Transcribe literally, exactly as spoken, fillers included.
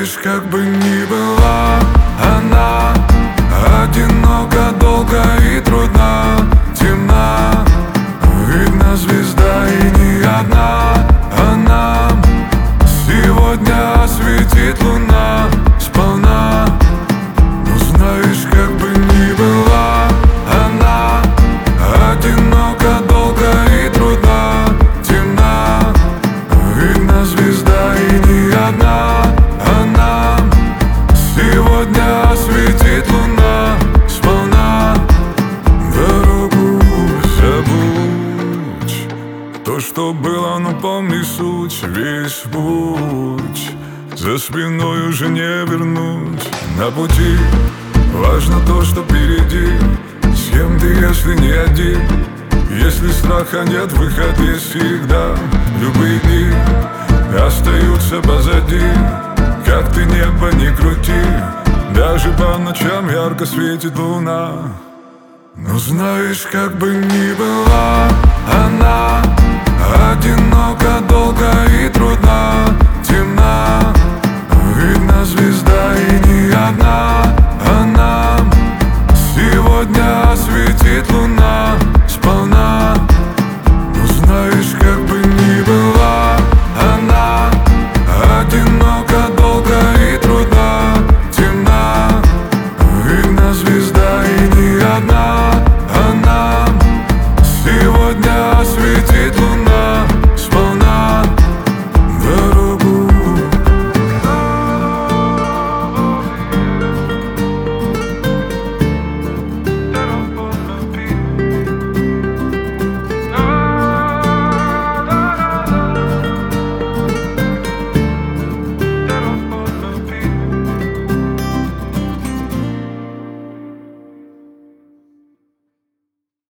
знаешь, как бы ни была она одинока, долго и трудна, темна. Видна звезда и не одна, а нам сегодня осветит луна сполна. Ну знаешь, как бы ни была она одинока, долго и трудна, темна. Видна звезда и не одна, а нам сегодня осветит луна сполна. Дорогу забудь, то, что было, ну помни суть. Весь путь за спиной уже не вернуть. На пути важно то, что впереди. С кем ты, если не один? Если страха нет, выход есть всегда. Любые дни остаются позади. Как ты небо не крути, даже по ночам ярко светит луна. Но знаешь, как бы ни была она одинока, долго и трудна,